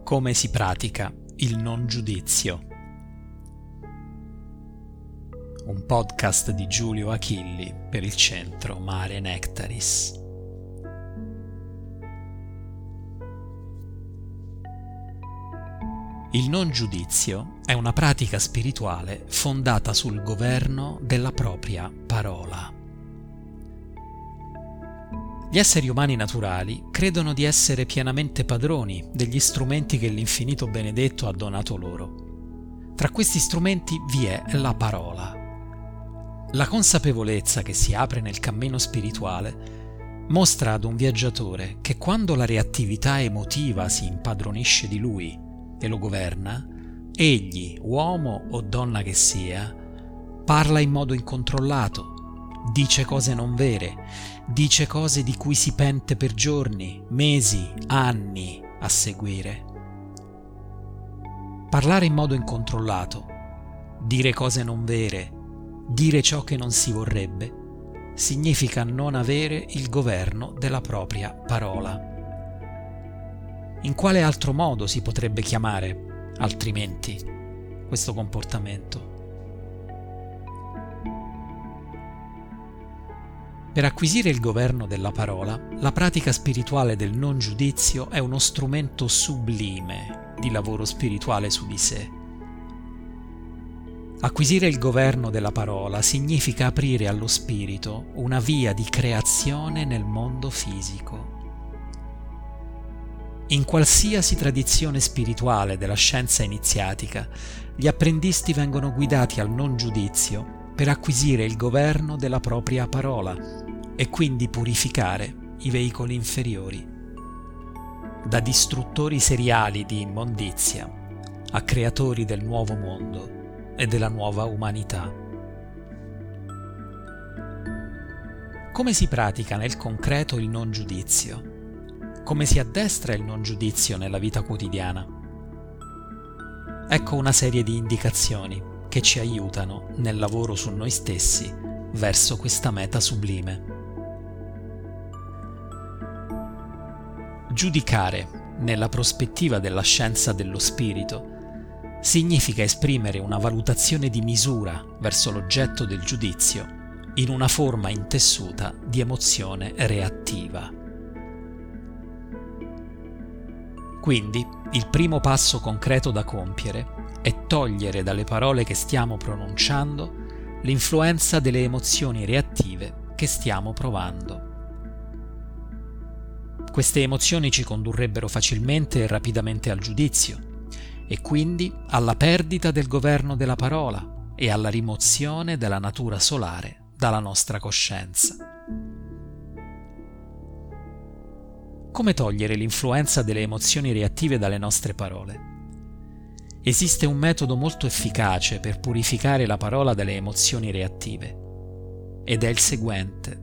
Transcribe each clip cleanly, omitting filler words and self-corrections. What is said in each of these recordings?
Come si pratica il non giudizio? Un podcast di Giulio Achilli per il centro Mare Nectaris. Il non giudizio è una pratica spirituale fondata sul governo della propria parola. Gli esseri umani naturali credono di essere pienamente padroni degli strumenti che l'infinito benedetto ha donato loro. Tra questi strumenti vi è la parola. La consapevolezza che si apre nel cammino spirituale mostra ad un viaggiatore che quando la reattività emotiva si impadronisce di lui e lo governa, egli, uomo o donna che sia, parla in modo incontrollato, dice cose non vere, dice cose di cui si pente per giorni, mesi, anni a seguire. Parlare in modo incontrollato, dire cose non vere, dire ciò che non si vorrebbe, significa non avere il governo della propria parola. In quale altro modo si potrebbe chiamare, altrimenti, questo comportamento? Per acquisire il governo della parola, la pratica spirituale del non giudizio è uno strumento sublime di lavoro spirituale su di sé. Acquisire il governo della parola significa aprire allo spirito una via di creazione nel mondo fisico. In qualsiasi tradizione spirituale della scienza iniziatica, gli apprendisti vengono guidati al non giudizio per acquisire il governo della propria parola e quindi purificare i veicoli inferiori. Da distruttori seriali di immondizia a creatori del nuovo mondo e della nuova umanità. Come si pratica nel concreto il non giudizio? Come si addestra il non giudizio nella vita quotidiana? Ecco una serie di indicazioni che ci aiutano nel lavoro su noi stessi verso questa meta sublime. Giudicare, nella prospettiva della scienza dello spirito, significa esprimere una valutazione di misura verso l'oggetto del giudizio in una forma intessuta di emozione reattiva. Quindi, il primo passo concreto da compiere è togliere dalle parole che stiamo pronunciando l'influenza delle emozioni reattive che stiamo provando. Queste emozioni ci condurrebbero facilmente e rapidamente al giudizio e quindi alla perdita del governo della parola e alla rimozione della natura solare dalla nostra coscienza. Come togliere l'influenza delle emozioni reattive dalle nostre parole? Esiste un metodo molto efficace per purificare la parola dalle emozioni reattive ed è il seguente.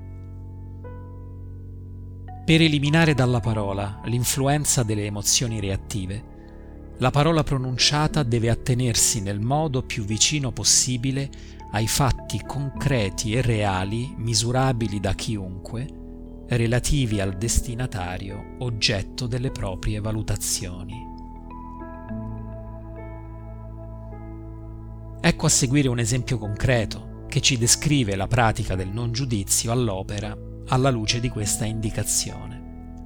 Per eliminare dalla parola l'influenza delle emozioni reattive, la parola pronunciata deve attenersi nel modo più vicino possibile ai fatti concreti e reali, misurabili da chiunque, relativi al destinatario, oggetto delle proprie valutazioni. Ecco a seguire un esempio concreto che ci descrive la pratica del non giudizio all'opera alla luce di questa indicazione.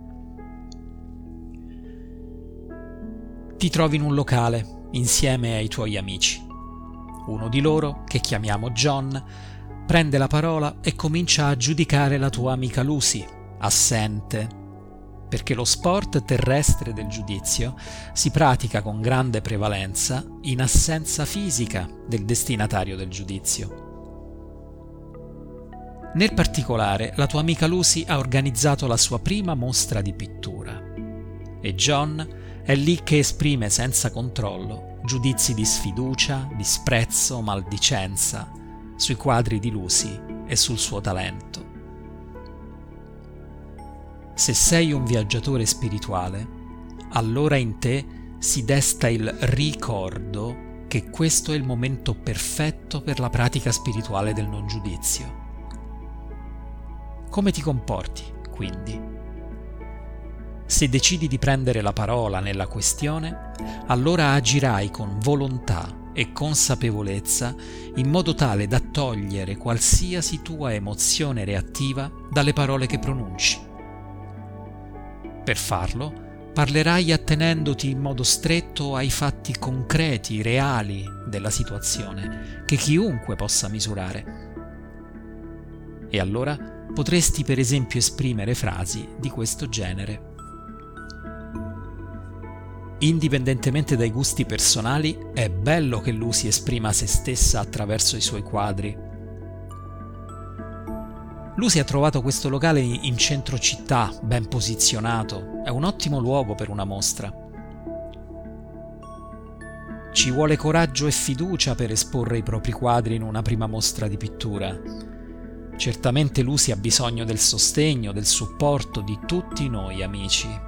Ti trovi in un locale insieme ai tuoi amici. Uno di loro, che chiamiamo John, prende la parola e comincia a giudicare la tua amica Lucy, assente, perché lo sport terrestre del giudizio si pratica con grande prevalenza in assenza fisica del destinatario del giudizio. Nel particolare, la tua amica Lucy ha organizzato la sua prima mostra di pittura e John è lì che esprime senza controllo giudizi di sfiducia, disprezzo, maldicenza sui quadri di Lucy e sul suo talento. Se sei un viaggiatore spirituale, allora in te si desta il ricordo che questo è il momento perfetto per la pratica spirituale del non giudizio. Come ti comporti, quindi? Se decidi di prendere la parola nella questione, allora agirai con volontà e consapevolezza in modo tale da togliere qualsiasi tua emozione reattiva dalle parole che pronunci. Per farlo, parlerai attenendoti in modo stretto ai fatti concreti, reali della situazione, che chiunque possa misurare. E allora potresti per esempio esprimere frasi di questo genere. Indipendentemente dai gusti personali, è bello che Lucy esprima se stessa attraverso i suoi quadri. Lucy ha trovato questo locale in centro città, ben posizionato. È un ottimo luogo per una mostra. Ci vuole coraggio e fiducia per esporre i propri quadri in una prima mostra di pittura. Certamente Lucy ha bisogno del sostegno, del supporto di tutti noi amici.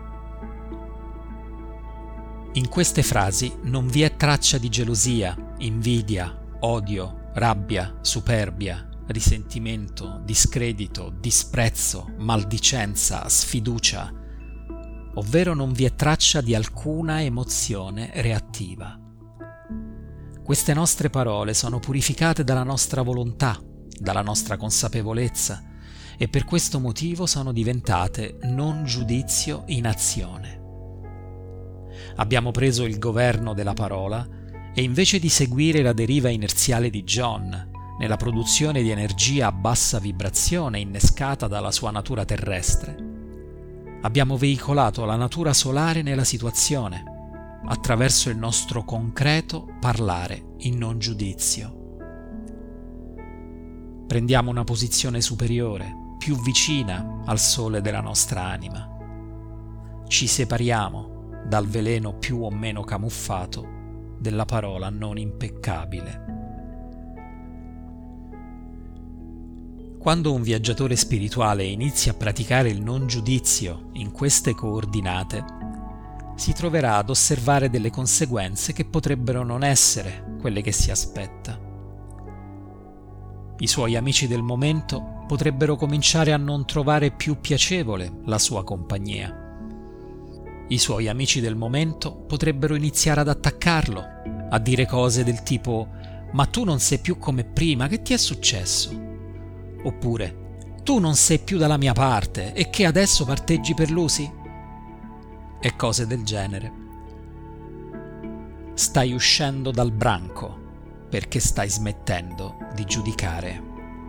In queste frasi non vi è traccia di gelosia, invidia, odio, rabbia, superbia, risentimento, discredito, disprezzo, maldicenza, sfiducia, ovvero non vi è traccia di alcuna emozione reattiva. Queste nostre parole sono purificate dalla nostra volontà, dalla nostra consapevolezza, e per questo motivo sono diventate non giudizio in azione. Abbiamo preso il governo della parola e invece di seguire la deriva inerziale di John nella produzione di energia a bassa vibrazione innescata dalla sua natura terrestre, abbiamo veicolato la natura solare nella situazione attraverso il nostro concreto parlare in non giudizio. Prendiamo una posizione superiore, più vicina al sole della nostra anima. Ci separiamo dal veleno più o meno camuffato della parola non impeccabile. Quando un viaggiatore spirituale inizia a praticare il non giudizio in queste coordinate, si troverà ad osservare delle conseguenze che potrebbero non essere quelle che si aspetta. I suoi amici del momento potrebbero cominciare a non trovare più piacevole la sua compagnia. I suoi amici del momento potrebbero iniziare ad attaccarlo, a dire cose del tipo «Ma tu non sei più come prima, che ti è successo?» Oppure «Tu non sei più dalla mia parte e che adesso parteggi per Lucy?» E cose del genere. Stai uscendo dal branco perché stai smettendo di giudicare.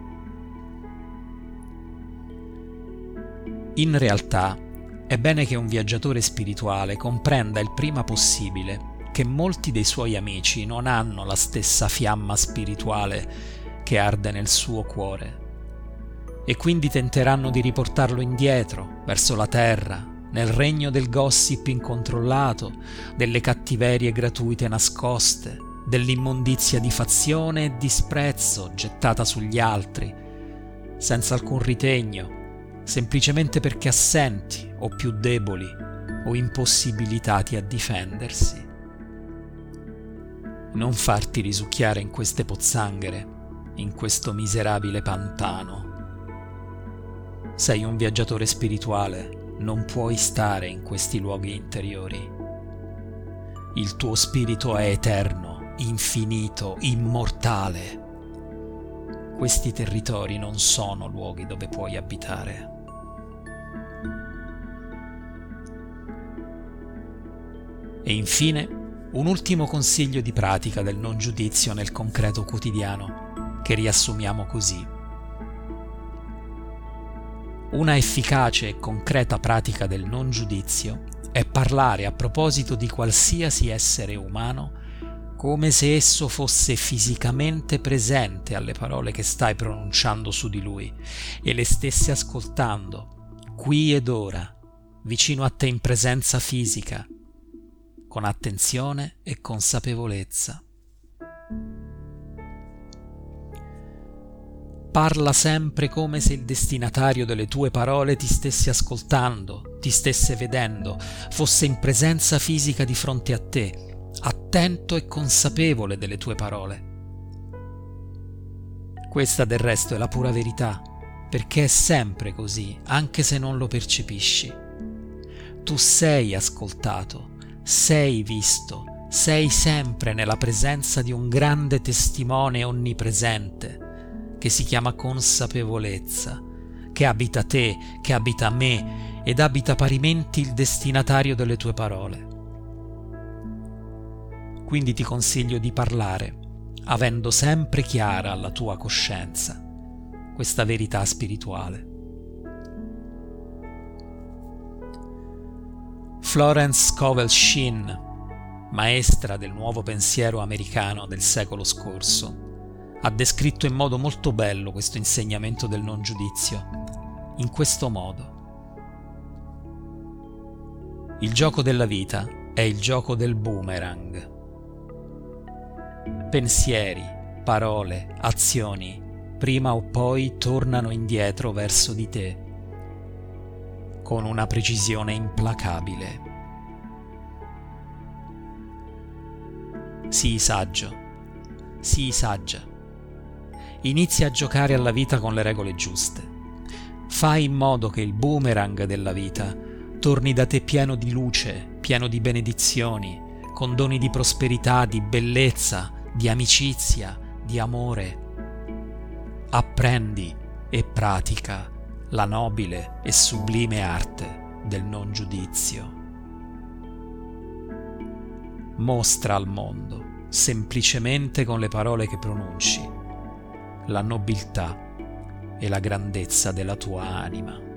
In realtà, è bene che un viaggiatore spirituale comprenda il prima possibile che molti dei suoi amici non hanno la stessa fiamma spirituale che arde nel suo cuore e quindi tenteranno di riportarlo indietro, verso la terra, nel regno del gossip incontrollato, delle cattiverie gratuite nascoste, dell'immondizia di fazione e disprezzo gettata sugli altri, senza alcun ritegno, semplicemente perché assenti o più deboli o impossibilitati a difendersi. Non farti risucchiare in queste pozzanghere, in questo miserabile pantano. Sei un viaggiatore spirituale, non puoi stare in questi luoghi interiori. Il tuo spirito è eterno, infinito, immortale. Questi territori non sono luoghi dove puoi abitare. E infine, un ultimo consiglio di pratica del non giudizio nel concreto quotidiano, che riassumiamo così. Una efficace e concreta pratica del non giudizio è parlare a proposito di qualsiasi essere umano come se esso fosse fisicamente presente alle parole che stai pronunciando su di lui e le stesse ascoltando, qui ed ora, vicino a te in presenza fisica, con attenzione e consapevolezza. Parla sempre come se il destinatario delle tue parole ti stesse ascoltando, ti stesse vedendo, fosse in presenza fisica di fronte a te, attento e consapevole delle tue parole. Questa del resto è la pura verità, perché è sempre così, anche se non lo percepisci. Tu sei ascoltato, sei visto, sei sempre nella presenza di un grande testimone onnipresente che si chiama consapevolezza, che abita te, che abita me ed abita parimenti il destinatario delle tue parole. Quindi ti consiglio di parlare, avendo sempre chiara alla tua coscienza questa verità spirituale. Florence Scovel Shinn, maestra del nuovo pensiero americano del secolo scorso, ha descritto in modo molto bello questo insegnamento del non giudizio, in questo modo. Il gioco della vita è il gioco del boomerang. Pensieri, parole, azioni, prima o poi tornano indietro verso di te, con una precisione implacabile. Sii saggio, sii saggia. Inizia a giocare alla vita con le regole giuste. Fai in modo che il boomerang della vita torni da te pieno di luce, pieno di benedizioni, con doni di prosperità, di bellezza, di amicizia, di amore. Apprendi e pratica la nobile e sublime arte del non giudizio. Mostra al mondo, semplicemente con le parole che pronunci, la nobiltà e la grandezza della tua anima.